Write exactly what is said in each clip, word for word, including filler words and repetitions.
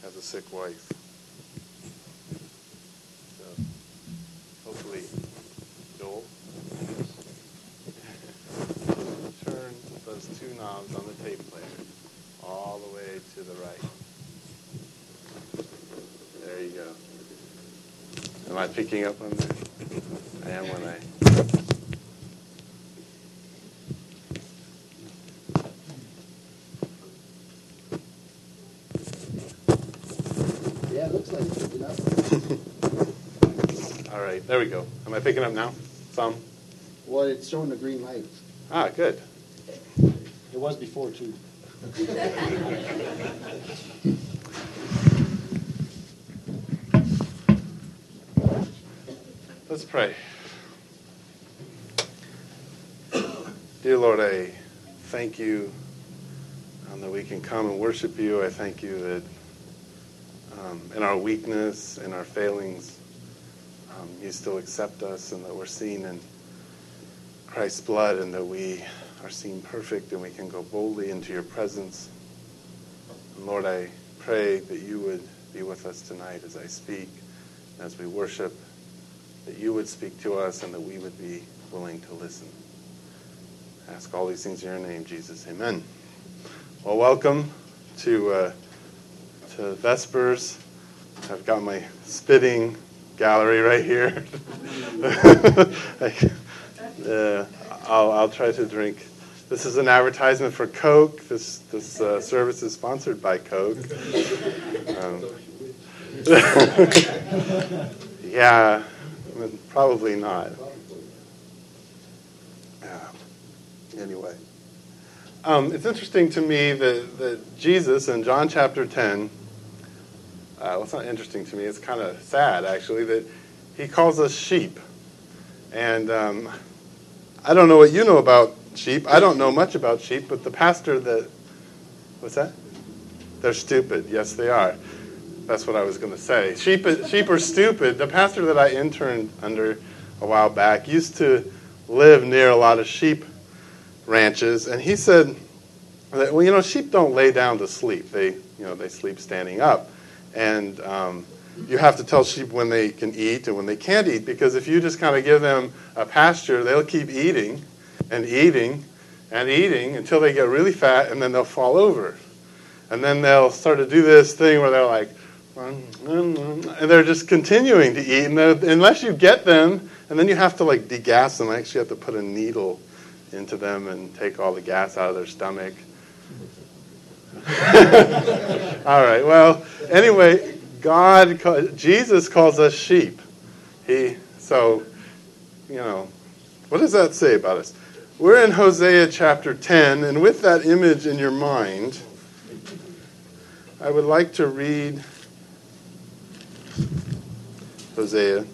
has a sick wife. So hopefully, Joel, turn those two knobs on the tape player all the way to the right. There you go. Am I picking up on that? I am when I... Yeah, it looks like it's picking up. All right, there we go. Am I picking up now? Some? Well, it's showing the green light. Ah, good. It was before, too. Let's pray. Dear Lord, I thank you um, that we can come and worship you. I thank you that um, in our weakness, in our failings, um, you still accept us, and that we're seen in Christ's blood, and that we are seen perfect, and we can go boldly into your presence. And Lord, I pray that you would be with us tonight as I speak, as we worship, that you would speak to us, and that we would be willing to listen. I ask all these things in your name, Jesus. Amen. Well, welcome to uh, to Vespers. I've got my spitting gallery right here. I, uh, I'll, I'll try to drink. This is an advertisement for Coke. This this uh, service is sponsored by Coke. Um, yeah, probably not. Yeah. Anyway, um, it's interesting to me that, that Jesus in John chapter ten, uh, well, it's not interesting to me, it's kind of sad actually, that he calls us sheep. And um, I don't know what you know about sheep. I don't know much about sheep, but the pastor that, what's that? They're stupid. Yes, they are. That's what I was going to say. Sheep, sheep are stupid. The pastor that I interned under a while back used to live near a lot of sheep ranches, and he said that, well, you know, sheep don't lay down to sleep. They, you know, they sleep standing up, and um, you have to tell sheep when they can eat and when they can't eat, because if you just kind of give them a pasture, they'll keep eating and eating and eating until they get really fat, and then they'll fall over, and then they'll start to do this thing where they're like, and they're just continuing to eat, and unless you get them, and then you have to like degas them. I actually have to put a needle into them and take all the gas out of their stomach. All right, well, anyway, God, Jesus calls us sheep. He, so, you know, what does that say about us? We're in Hosea chapter ten, and with that image in your mind, I would like to read Hosea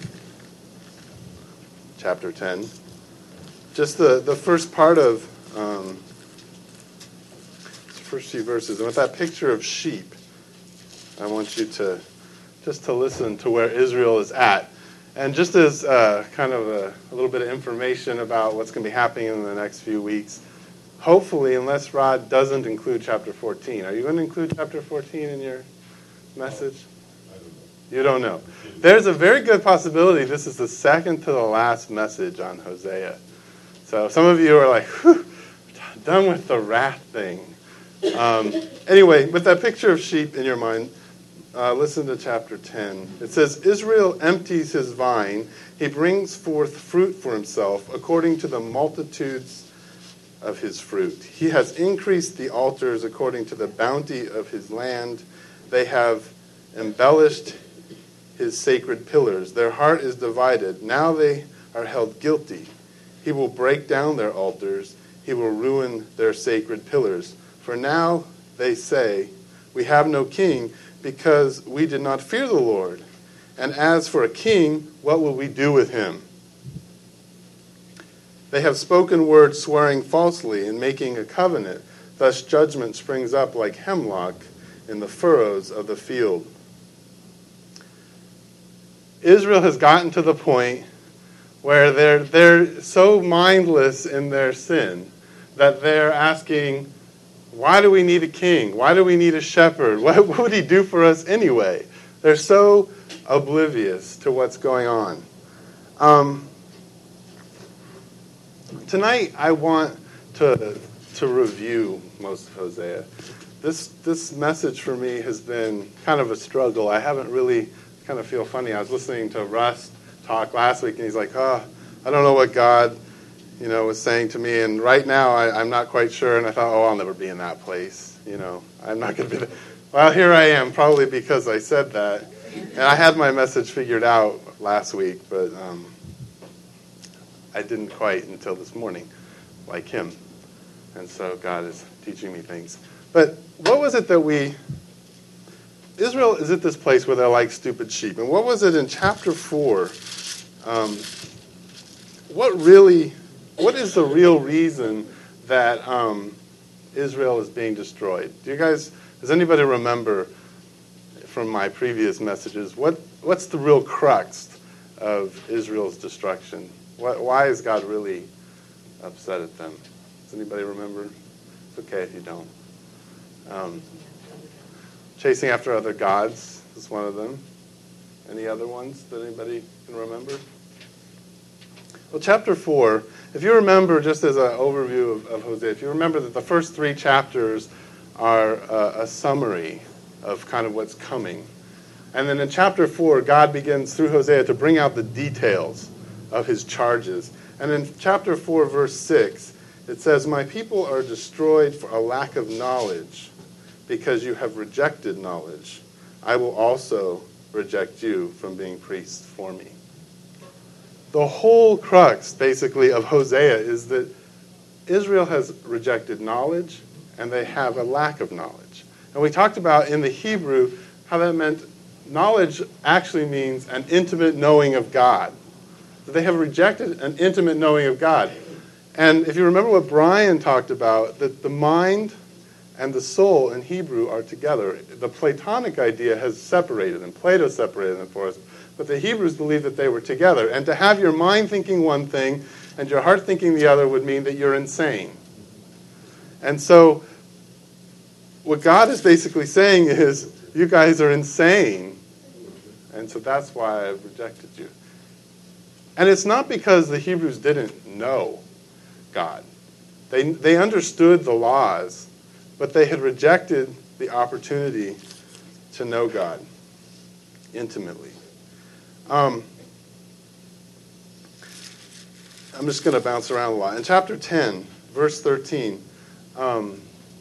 chapter ten. Just the, the first part of um, the first few verses. And with that picture of sheep, I want you to just to listen to where Israel is at. And just as uh, kind of a, a little bit of information about what's going to be happening in the next few weeks, hopefully, unless Rod doesn't include chapter fourteen. Are you going to include chapter fourteen in your message? You don't know. There's a very good possibility this is the second to the last message on Hosea. So some of you are like, whew, done with the wrath thing. Um, anyway, with that picture of sheep in your mind, uh, listen to chapter ten. It says, Israel empties his vine. He brings forth fruit for himself according to the multitudes of his fruit. He has increased the altars according to the bounty of his land. They have embellished his sacred pillars. Their heart is divided. Now they are held guilty. He will break down their altars. He will ruin their sacred pillars. For now they say, we have no king because we did not fear the Lord. And as for a king, what will we do with him? They have spoken words swearing falsely and making a covenant. Thus judgment springs up like hemlock in the furrows of the field. Israel has gotten to the point where they're they're so mindless in their sin that they're asking Why do we need a king? Why do we need a shepherd? What, what would he do for us anyway? They're so oblivious to what's going on. Um, tonight, I want to to review most of Hosea. This this message for me has been kind of a struggle. I haven't really kind of feel funny. I was listening to Russ talk last week, and he's like, "Oh, I don't know what God, you know, was saying to me." And right now, I, I'm not quite sure. And I thought, "Oh, I'll never be in that place. You know, I'm not going to be there." Well, here I am, probably because I said that. And I had my message figured out last week, but um, I didn't quite until this morning, like him. And so God is teaching me things. But what was it that we... Israel is at this place where they're like stupid sheep. And what was it in chapter four? Um, what really... What is the real reason that um, Israel is being destroyed? Do you guys... Does anybody remember from my previous messages, what what's the real crux of Israel's destruction? What, why is God really upset at them? Does anybody remember? It's okay if you don't. Um, chasing after other gods is one of them. Any other ones that anybody can remember? Well, chapter four, if you remember, just as an overview of, of Hosea, if you remember that the first three chapters are uh, a summary of kind of what's coming. And then in chapter four, God begins through Hosea to bring out the details of his charges. And in chapter four, verse six, it says, "My people are destroyed for a lack of knowledge, because you have rejected knowledge. I will also reject you from being priests for me." The whole crux, basically, of Hosea is that Israel has rejected knowledge, and they have a lack of knowledge. And we talked about in the Hebrew how that meant knowledge actually means an intimate knowing of God. That they have rejected an intimate knowing of God. And if you remember what Brian talked about, that the mind and the soul in Hebrew are together. The Platonic idea has separated them. Plato separated them for us. But the Hebrews believed that they were together. And to have your mind thinking one thing and your heart thinking the other would mean that you're insane. And so what God is basically saying is, you guys are insane. And so that's why I've rejected you. And it's not because the Hebrews didn't know God. They, they understood the laws, but they had rejected the opportunity to know God intimately. Um, I'm just going to bounce around a lot. In chapter ten, verse thirteen, um,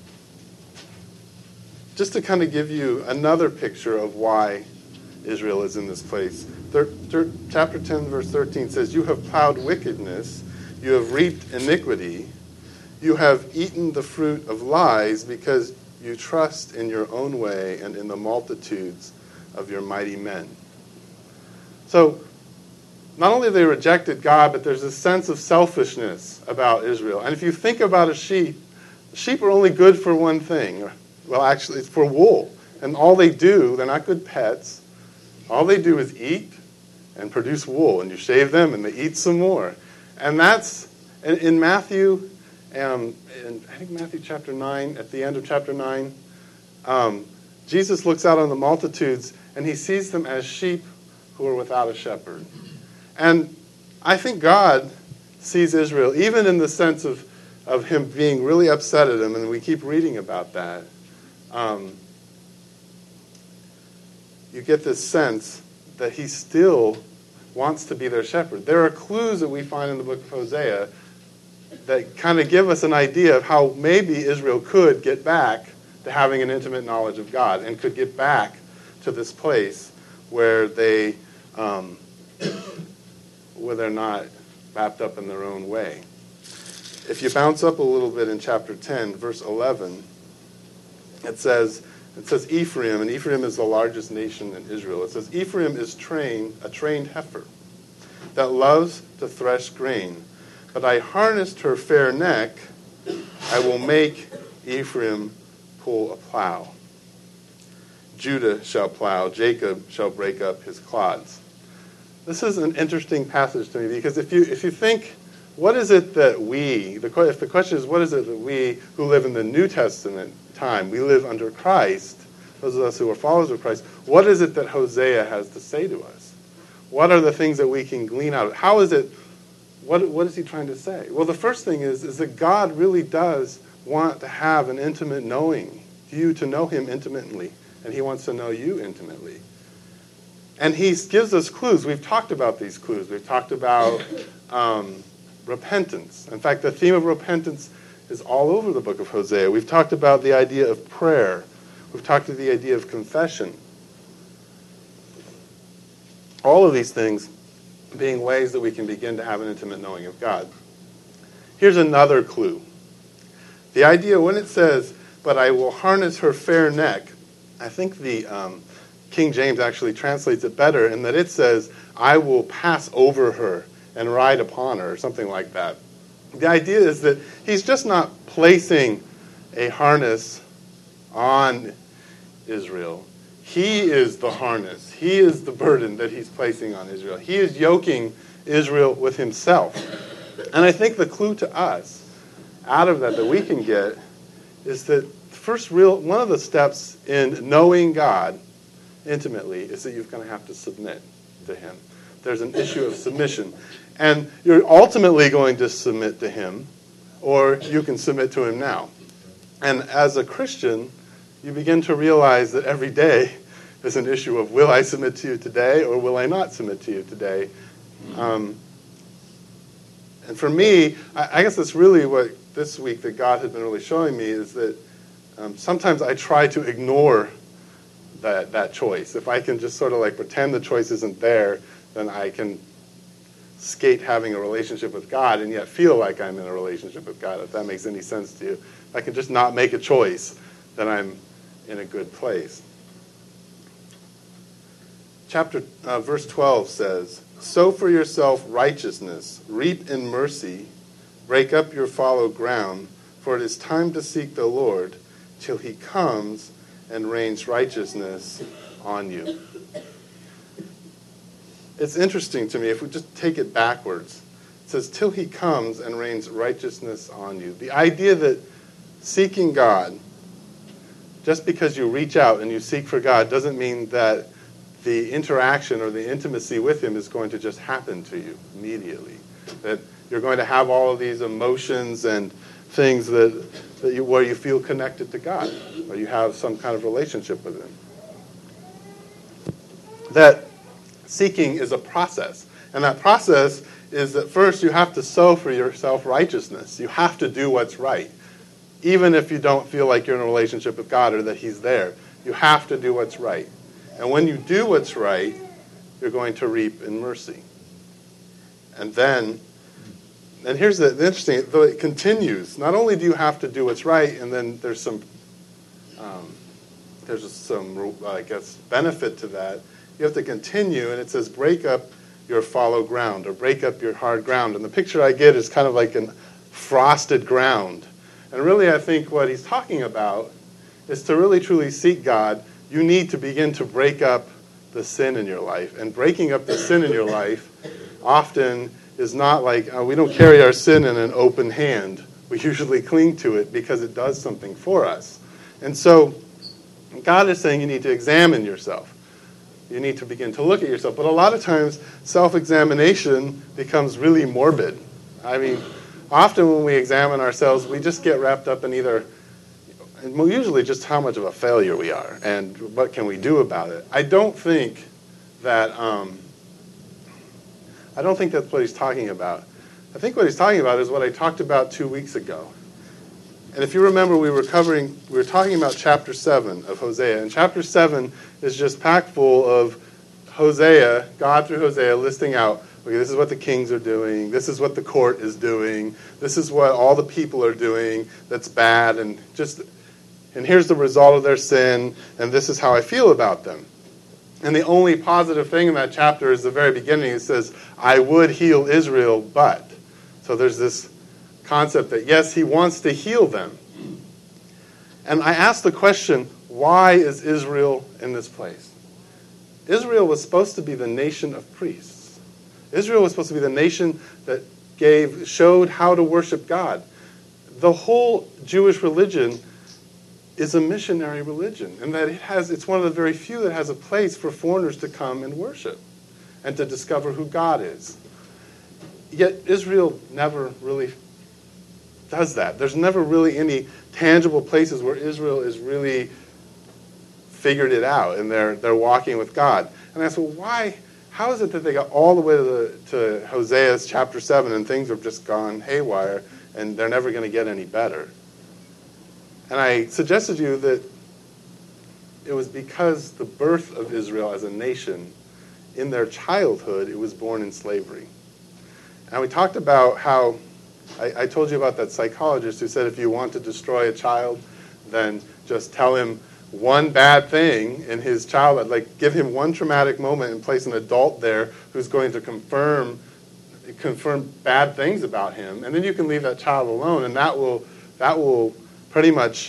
just to kind of give you another picture of why Israel is in this place. Thir- thir- chapter ten, verse thirteen says, "You have plowed wickedness, you have reaped iniquity, you have eaten the fruit of lies because you trust in your own way and in the multitudes of your mighty men." So, not only have they rejected God, but there's a sense of selfishness about Israel. And if you think about a sheep, sheep are only good for one thing. Well, actually, it's for wool. And all they do, they're not good pets. All they do is eat and produce wool. And you shave them, and they eat some more. And that's, in, in Matthew, um, in, I think Matthew chapter nine, at the end of chapter nine, um, Jesus looks out on the multitudes, and he sees them as sheep who are without a shepherd. And I think God sees Israel, even in the sense of, of him being really upset at him, and we keep reading about that. Um, you get this sense that he still wants to be their shepherd. There are clues that we find in the book of Hosea that kind of give us an idea of how maybe Israel could get back to having an intimate knowledge of God and could get back to this place where they um, where they're not wrapped up in their own way. If you bounce up a little bit in chapter ten, verse eleven, it says, it says Ephraim, and Ephraim is the largest nation in Israel. It says, "Ephraim is trained, a trained heifer that loves to thresh grain. But I harnessed her fair neck. I will make Ephraim pull a plow. Judah shall plow, Jacob shall break up his clods." This is an interesting passage to me because if you if you think what is it that we, the, if the question is what is it that we who live in the New Testament time, we live under Christ, those of us who are followers of Christ, what is it that Hosea has to say to us? What are the things that we can glean out of it? How is it, what, what is he trying to say? Well, the first thing is, is that God really does want to have an intimate knowing, you to know him intimately, and he wants to know you intimately. And he gives us clues. We've talked about these clues. We've talked about um, repentance. In fact, the theme of repentance is all over the book of Hosea. We've talked about the idea of prayer. We've talked about the idea of confession. All of these things being ways that we can begin to have an intimate knowing of God. Here's another clue. The idea when it says, but I will harness her fair neck, I think the um, King James actually translates it better in that it says, I will pass over her and ride upon her, or something like that. The idea is that he's just not placing a harness on Israel. He is the harness. He is the burden that he's placing on Israel. He is yoking Israel with himself. And I think the clue to us out of that that we can get is that first real one of the steps in knowing God intimately is that you're going to have to submit to him. There's an issue of submission. And you're ultimately going to submit to him, or you can submit to him now. And as a Christian, you begin to realize that every day is an issue of will I submit to you today or will I not submit to you today? Um, and for me, I, I guess that's really what this week that God has been really showing me is that um, sometimes I try to ignore that that choice. If I can just sort of like pretend the choice isn't there, then I can skate having a relationship with God and yet feel like I'm in a relationship with God, if that makes any sense to you. If I can just not make a choice, then I'm in a good place. Chapter uh, verse twelve says, sow for yourself righteousness, reap in mercy, break up your fallow ground, for it is time to seek the Lord till he comes and rains righteousness on you. It's interesting to me, if we just take it backwards, it says, till he comes and rains righteousness on you. The idea that seeking God, just because you reach out and you seek for God, doesn't mean that the interaction or the intimacy with him is going to just happen to you immediately. That you're going to have all of these emotions and things that, that you, where you feel connected to God, or you have some kind of relationship with him. That seeking is a process. And that process is that first you have to sow for yourself righteousness. You have to do what's right. Even if you don't feel like you're in a relationship with God or that he's there, you have to do what's right. And when you do what's right, you're going to reap in mercy. And then, and here's the, the interesting, though it continues, not only do you have to do what's right, and then there's some, um, there's some, I guess, benefit to that, you have to continue, and it says, break up your fallow ground, or break up your hard ground. And the picture I get is kind of like an frosted ground. And really, I think what he's talking about is to really, truly seek God, you need to begin to break up the sin in your life. And breaking up the sin in your life often is not like, uh, we don't carry our sin in an open hand. We usually cling to it because it does something for us. And so God is saying you need to examine yourself. You need to begin to look at yourself. But a lot of times, self-examination becomes really morbid. I mean, often when we examine ourselves, we just get wrapped up in either, and usually just how much of a failure we are and what can we do about it. I don't think that, um, I don't think that's what he's talking about. I think what he's talking about is what I talked about two weeks ago. And if you remember, we were covering, we were talking about chapter seven of Hosea. And chapter seven is just packed full of Hosea, God through Hosea, listing out, okay, this is what the kings are doing, this is what the court is doing, this is what all the people are doing that's bad, and just, and here's the result of their sin, and this is how I feel about them. And the only positive thing in that chapter is the very beginning. It says, I would heal Israel, but. So there's this concept that, yes, he wants to heal them. And I asked the question, why is Israel in this place? Israel was supposed to be the nation of priests. Israel was supposed to be the nation that gave showed how to worship God. The whole Jewish religion is a missionary religion, and that it has it's one of the very few that has a place for foreigners to come and worship and to discover who God is. Yet Israel never really does that. There's never really any tangible places where Israel is really figured it out and they're they're walking with God. And I said, well, why? How is it that they got all the way to, the, to Hosea's chapter seven and things have just gone haywire and they're never going to get any better? And I suggested to you that it was because the birth of Israel as a nation, in their childhood, it was born in slavery. And we talked about how, I, I told you about that psychologist who said if you want to destroy a child, then just tell him one bad thing in his childhood, like give him one traumatic moment and place an adult there who's going to confirm confirm bad things about him, and then you can leave that child alone, and that will that will pretty much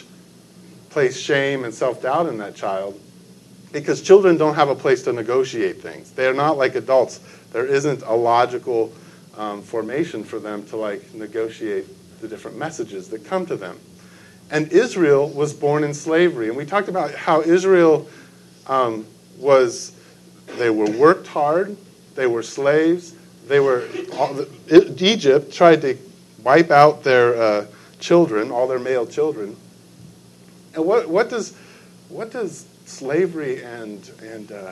place shame and self-doubt in that child, because children don't have a place to negotiate things. They're not like adults. There isn't a logical um, formation for them to like negotiate the different messages that come to them. And Israel was born in slavery. And we talked about how Israel um, was, they were worked hard, they were slaves, they were, all the, Egypt tried to wipe out their uh, children, all their male children. And what, what does what does slavery and, and uh,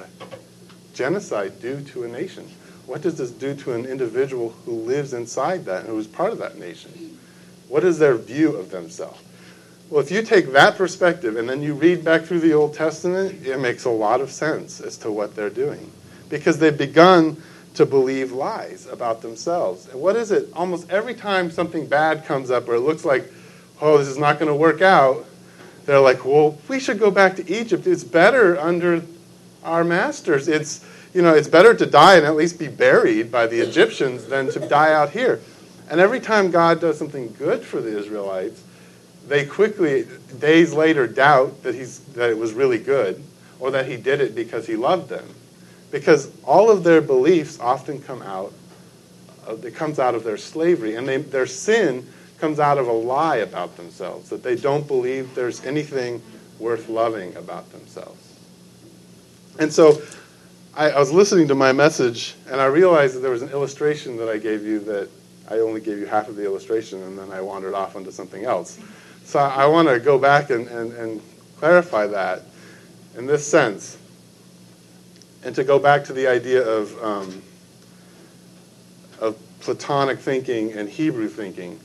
genocide do to a nation? What does this do to an individual who lives inside that and who is part of that nation? What is their view of themselves? Well, if you take that perspective and then you read back through the Old Testament, it makes a lot of sense as to what they're doing. Because they've begun to believe lies about themselves. And what is it? Almost every time something bad comes up or it looks like, oh, this is not going to work out, they're like, well, we should go back to Egypt. It's better under our masters. It's, you know, it's better to die and at least be buried by the Egyptians than to die out here. And every time God does something good for the Israelites, they quickly, days later, doubt that he's that it was really good or that he did it because he loved them. Because all of their beliefs often come out, of, it comes out of their slavery. And they, their sin comes out of a lie about themselves, that they don't believe there's anything worth loving about themselves. And so I, I was listening to my message, and I realized that there was an illustration that I gave you that I only gave you half of the illustration, and then I wandered off onto something else. So I want to go back and, and, and clarify that in this sense, and to go back to the idea of um, of Platonic thinking and Hebrew thinking.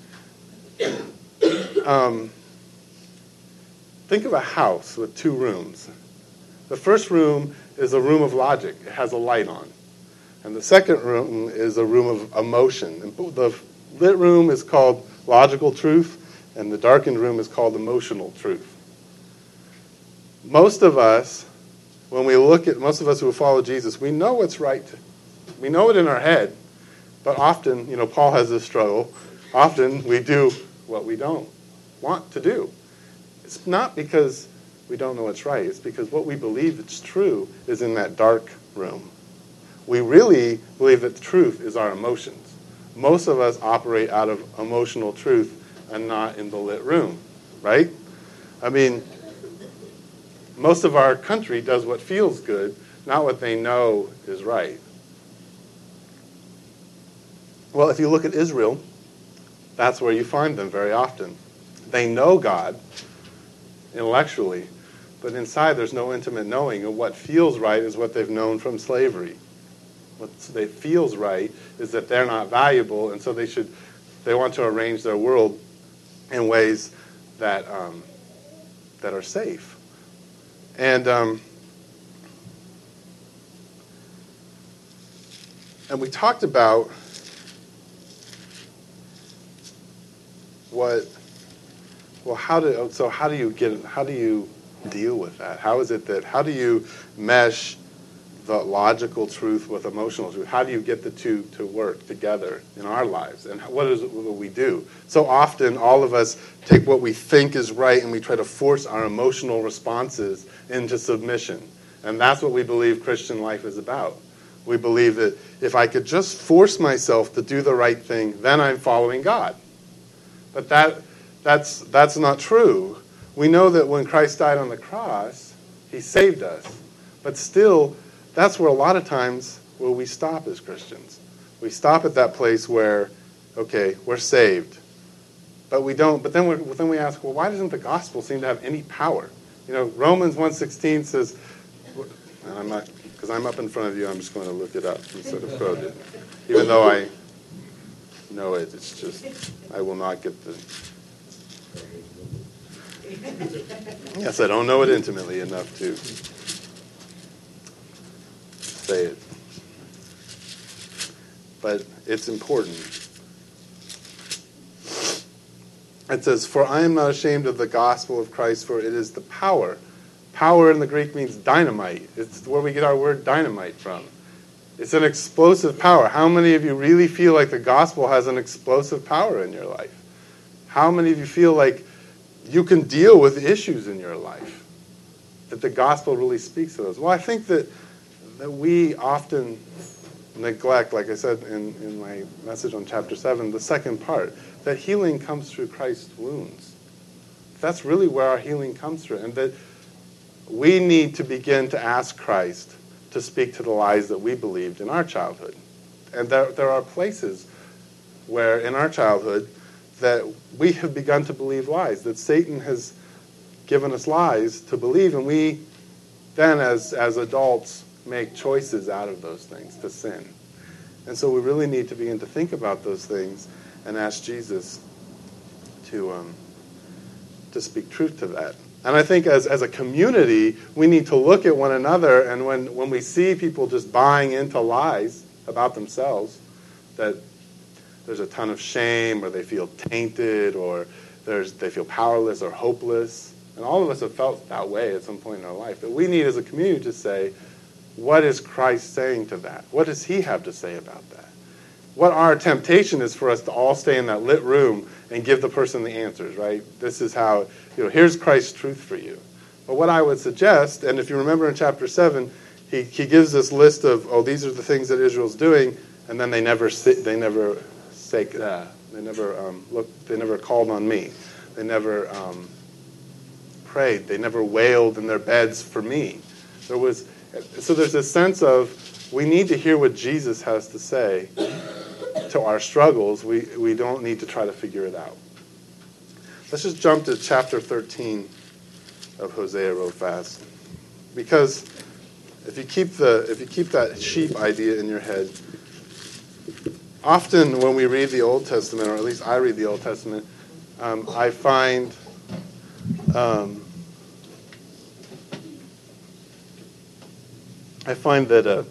Um, think of a house with two rooms. The first room is a room of logic. It has a light on. And the second room is a room of emotion. And the lit room is called logical truth, and the darkened room is called emotional truth. Most of us, when we look at, most of us who follow Jesus, we know what's right. We know it in our head, but often, you know, Paul has this struggle. Often we do what we don't want to do. It's not because we don't know what's right. It's because what we believe is true is in that dark room. We really believe that the truth is our emotions. Most of us operate out of emotional truth and not in the lit room, right? I mean, most of our country does what feels good, not what they know is right. Well, if you look at Israel, that's where you find them very often. They know God intellectually, but inside there's no intimate knowing, and what feels right is what they've known from slavery. What they feels right is that they're not valuable, and so they should they want to arrange their world in ways that um, that are safe. And um, and we talked about what well how do so how do you get how do you deal with that? How is it that how do you mesh the logical truth with emotional truth? How do you get the two to work together in our lives? And what is it what we do? So often all of us take what we think is right and we try to force our emotional responses into submission. And that's what we believe Christian life is about. We believe that if I could just force myself to do the right thing, then I'm following God. But that that's that's not true. We know that when Christ died on the cross, he saved us. But still, that's where a lot of times where we stop as Christians. We stop at that place where, okay, we're saved. But we don't. But then we then we ask, well, why doesn't the gospel seem to have any power? You know, Romans one sixteen says, and I'm not, because I'm up in front of you, I'm just going to look it up instead of quote it. Even though I know it, it's just, I will not get the... Yes, I don't know it intimately enough to say it. But it's important. It says, "For I am not ashamed of the gospel of Christ, for it is the power." Power in the Greek means dynamite. It's where we get our word dynamite from. It's an explosive power. How many of you really feel like the gospel has an explosive power in your life? How many of you feel like you can deal with issues in your life? That the gospel really speaks to those? Well, I think that, that we often neglect, like I said in, in my message on chapter seven, the second part, that healing comes through Christ's wounds. That's really where our healing comes through. And that we need to begin to ask Christ to speak to the lies that we believed in our childhood. And there, there are places where in our childhood that we have begun to believe lies, that Satan has given us lies to believe, and we then as, as adults make choices out of those things to sin. And so we really need to begin to think about those things and ask Jesus to um, to speak truth to that. And I think as, as a community, we need to look at one another, and when, when we see people just buying into lies about themselves, that there's a ton of shame, or they feel tainted, or there's they feel powerless or hopeless. And all of us have felt that way at some point in our life. That we need as a community to say, what is Christ saying to that? What does he have to say about that? What our temptation is for us to all stay in that lit room and give the person the answers, right? This is how, you know, here's Christ's truth for you. But what I would suggest, and if you remember in chapter seven, he, he gives this list of, oh, these are the things that Israel's doing, and then they never they never say, uh, they never um, look, they never called on me, they never um, prayed, they never wailed in their beds for me. There was, so there's a sense of we need to hear what Jesus has to say to our struggles. We we don't need to try to figure it out. Let's just jump to chapter thirteen of Hosea real fast, because if you keep the if you keep that sheep idea in your head, often when we read the Old Testament, or at least I read the Old Testament, um, I find um, I find that uh,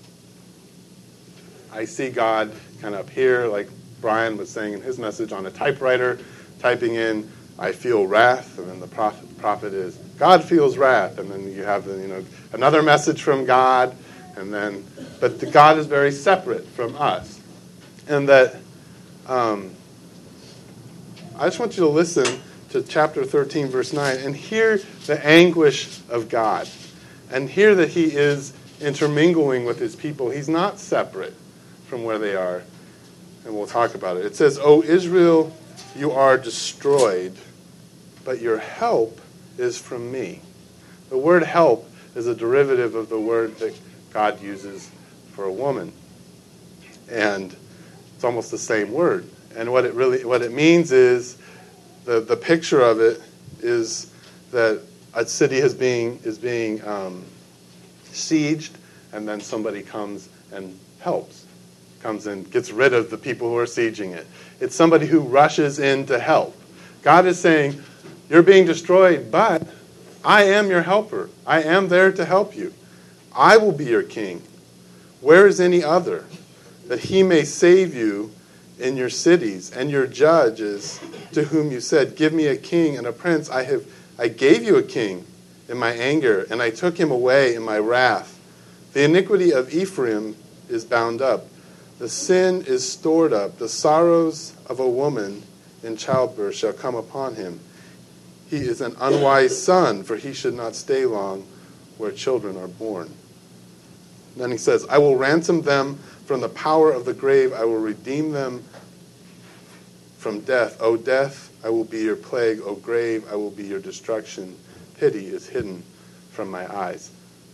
I see God kind of up here, like Brian was saying in his message, on a typewriter, typing in, "I feel wrath," and then the prophet, prophet is, "God feels wrath," and then you have the, you know, another message from God, and then, but the God is very separate from us, and that um, I just want you to listen to chapter thirteen, verse nine, and hear the anguish of God, and hear that he is intermingling with his people. He's not separate from where they are, and we'll talk about it. It says, "O Israel, you are destroyed, but your help is from me." The word help is a derivative of the word that God uses for a woman, and it's almost the same word. And what it really, what it means is, the the picture of it is that a city is being is being um, sieged, and then somebody comes and helps. Comes and gets rid of the people who are sieging it. It's somebody who rushes in to help. God is saying, you're being destroyed, but I am your helper. I am there to help you. I will be your king. Where is any other? That he may save you in your cities, and your judges to whom you said, give me a king and a prince. I have, I gave you a king in my anger, and I took him away in my wrath. The iniquity of Ephraim is bound up. The sin is stored up. The sorrows of a woman in childbirth shall come upon him. He is an unwise son, for he should not stay long where children are born. Then he says, I will ransom them from the power of the grave. I will redeem them from death. O death, I will be your plague. O grave, I will be your destruction. Pity is hidden from my eyes.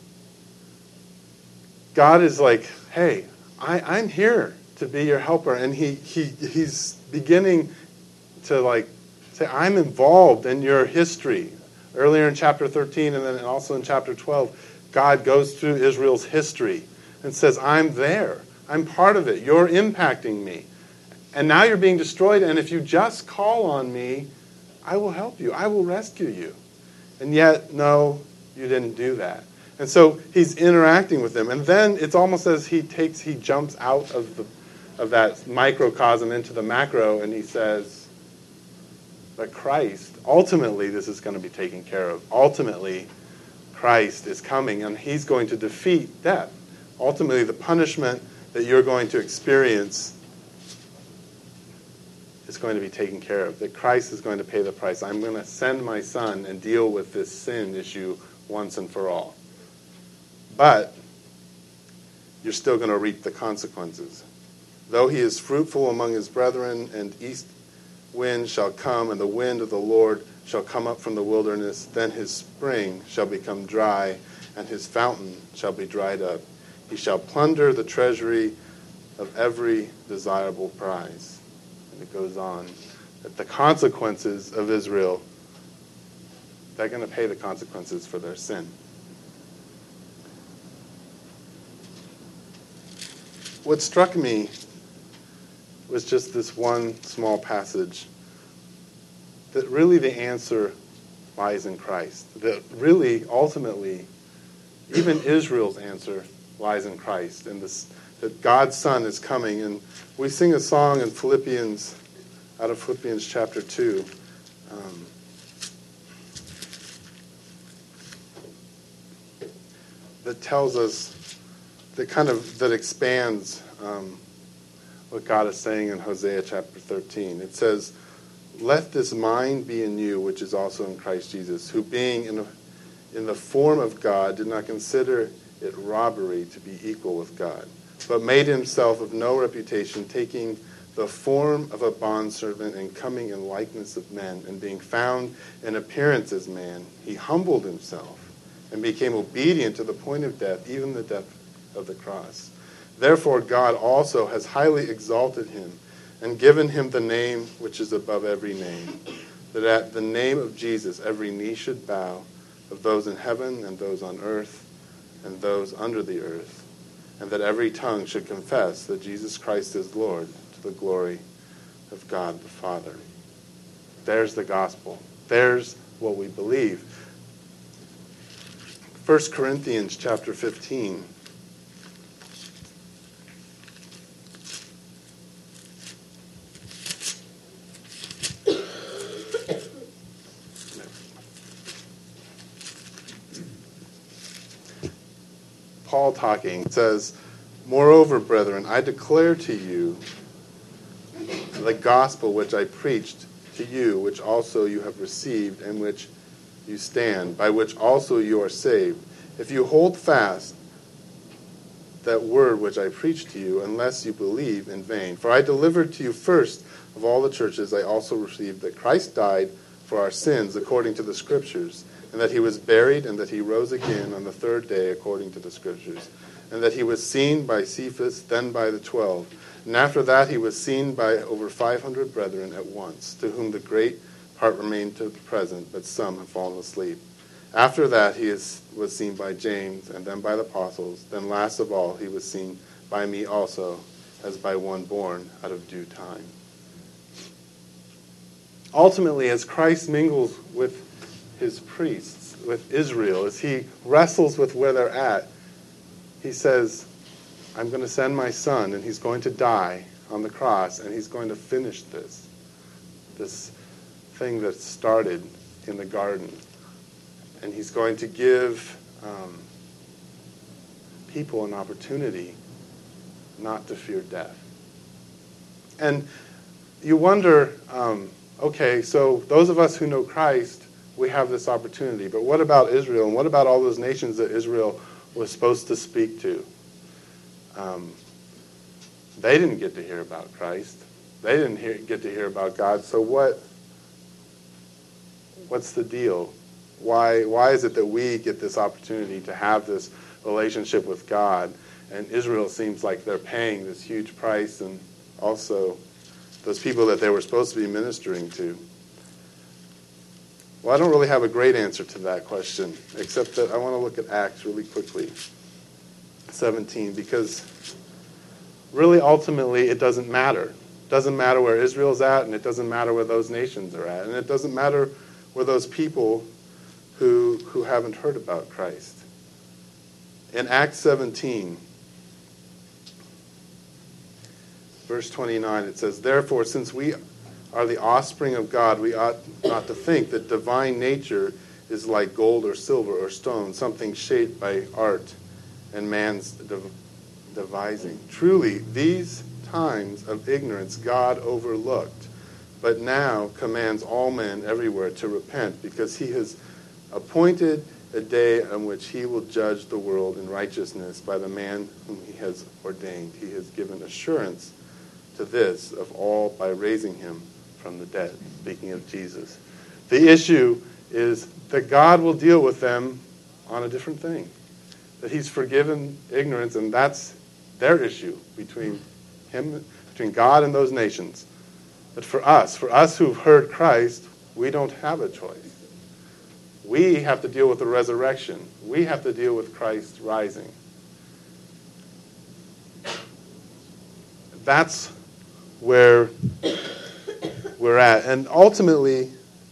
God is like, hey, I, I'm here to be your helper. And he, he he's beginning to like say, I'm involved in your history. Earlier in chapter thirteen and then also in chapter twelve, God goes through Israel's history and says, I'm there. I'm part of it. You're impacting me. And now you're being destroyed, and if you just call on me, I will help you. I will rescue you. And yet, no, you didn't do that. And so he's interacting with them. And then it's almost as he takes, he jumps out of the of that microcosm into the macro, and he says, but Christ, ultimately this is going to be taken care of. Ultimately, Christ is coming, and he's going to defeat death. Ultimately, the punishment that you're going to experience is going to be taken care of. That Christ is going to pay the price. I'm going to send my son and deal with this sin issue once and for all. But you're still going to reap the consequences. Though he is fruitful among his brethren, and east wind shall come, and the wind of the Lord shall come up from the wilderness, then his spring shall become dry, and his fountain shall be dried up. He shall plunder the treasury of every desirable prize. And it goes on. That the consequences of Israel, they're going to pay the consequences for their sin. What struck me was just this one small passage, that really the answer lies in Christ. That really, ultimately, even Israel's answer lies in Christ. And this, that God's Son is coming. And we sing a song in Philippians, out of Philippians chapter two. Um, that tells us, that kind of, that expands um, what God is saying in Hosea chapter thirteen. It says, let this mind be in you, which is also in Christ Jesus, who being in, a, in the form of God did not consider it robbery to be equal with God, but made himself of no reputation, taking the form of a bondservant and coming in likeness of men, and being found in appearance as man, he humbled himself and became obedient to the point of death, even the death of the cross. Therefore God also has highly exalted him and given him the name which is above every name, that at the name of Jesus every knee should bow, of those in heaven and those on earth and those under the earth, and that every tongue should confess that Jesus Christ is Lord, to the glory of God the Father. There's the gospel. There's what we believe. First Corinthians chapter fifteen. Paul talking says, moreover, brethren, I declare to you the gospel which I preached to you, which also you have received, and which you stand, by which also you are saved, if you hold fast that word which I preached to you, unless you believe in vain. For I delivered to you first of all the churches, I also received that Christ died for our sins according to the Scriptures, and that he was buried, and that he rose again on the third day according to the Scriptures, and that he was seen by Cephas, then by the twelve. And after that he was seen by over five hundred brethren at once, to whom the great part remained to the present, but some have fallen asleep. After that he is, was seen by James, and then by the apostles. Then last of all he was seen by me also, as by one born out of due time. Ultimately, as Christ mingles with his priests, with Israel, as he wrestles with where they're at, he says, I'm going to send my son, and he's going to die on the cross, and he's going to finish this, this thing that started in the garden. And he's going to give um, people an opportunity not to fear death. And you wonder, um, okay, so those of us who know Christ, we have this opportunity. But what about Israel? And what about all those nations that Israel was supposed to speak to? um, they didn't get to hear about Christ. They didn't hear, get to hear about God. So what? What's the deal? Why, why is it that we get this opportunity to have this relationship with God, and Israel seems like they're paying this huge price, and also those people that they were supposed to be ministering to? Well, I don't really have a great answer to that question, except that I want to look at Acts really quickly, seventeen, because really ultimately it doesn't matter. It doesn't matter where Israel's at, and it doesn't matter where those nations are at, and it doesn't matter where those people who who haven't heard about Christ. In Acts seventeen, verse twenty-nine, it says, "Therefore, since we are the offspring of God, we ought not to think that divine nature is like gold or silver or stone, something shaped by art and man's dev- devising. Truly, these times of ignorance God overlooked, but now commands all men everywhere to repent, because he has appointed a day on which he will judge the world in righteousness by the man whom he has ordained. He has given assurance to this of all by raising him from the dead." Speaking of Jesus. The issue is that God will deal with them on a different thing. That he's forgiven ignorance, and that's their issue between him, between God and those nations. But for us, for us who've heard Christ, we don't have a choice. We have to deal with the resurrection. We have to deal with Christ rising. That's where we're at. And ultimately,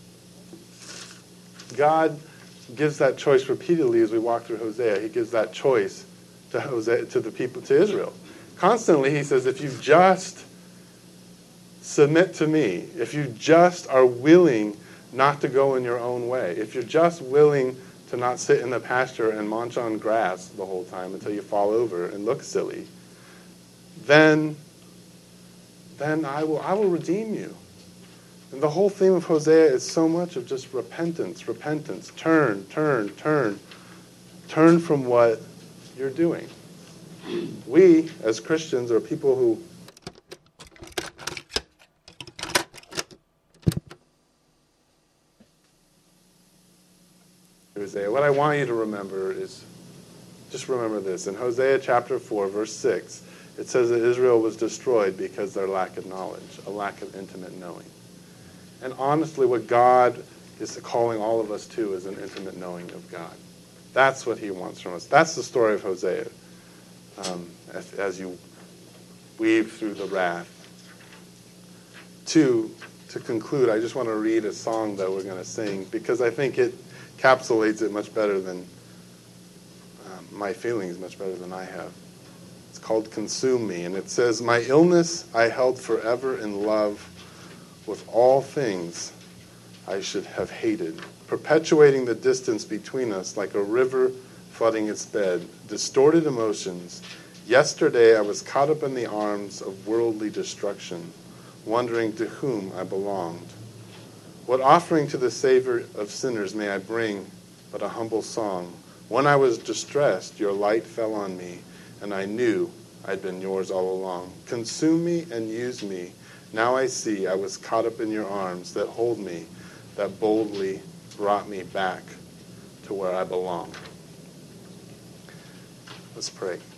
God gives that choice repeatedly as we walk through Hosea. He gives that choice to Hosea, to the people, to Israel. Constantly, he says, if you just submit to me, if you just are willing not to go in your own way, if you're just willing to not sit in the pasture and munch on grass the whole time until you fall over and look silly, then, then I will, I will redeem you. And the whole theme of Hosea is so much of just repentance, repentance, turn, turn, turn. Turn from what you're doing. We, as Christians, are people who Hosea. What I want you to remember is, just remember this. In Hosea chapter four, verse six, it says that Israel was destroyed because of their lack of knowledge, a lack of intimate knowing. And honestly, what God is calling all of us to is an intimate knowing of God. That's what he wants from us. That's the story of Hosea. Um, as, as you weave through the wrath. To, to conclude, I just want to read a song that we're going to sing, because I think it encapsulates it much better than um, my feelings, much better than I have. It's called "Consume Me," and it says, "My illness I held forever in love, with all things I should have hated, perpetuating the distance between us like a river flooding its bed, distorted emotions. Yesterday I was caught up in the arms of worldly destruction, wondering to whom I belonged. What offering to the Savior of sinners may I bring but a humble song? When I was distressed, your light fell on me, and I knew I'd been yours all along. Consume me and use me. Now I see I was caught up in your arms that hold me, that boldly brought me back to where I belong." Let's pray.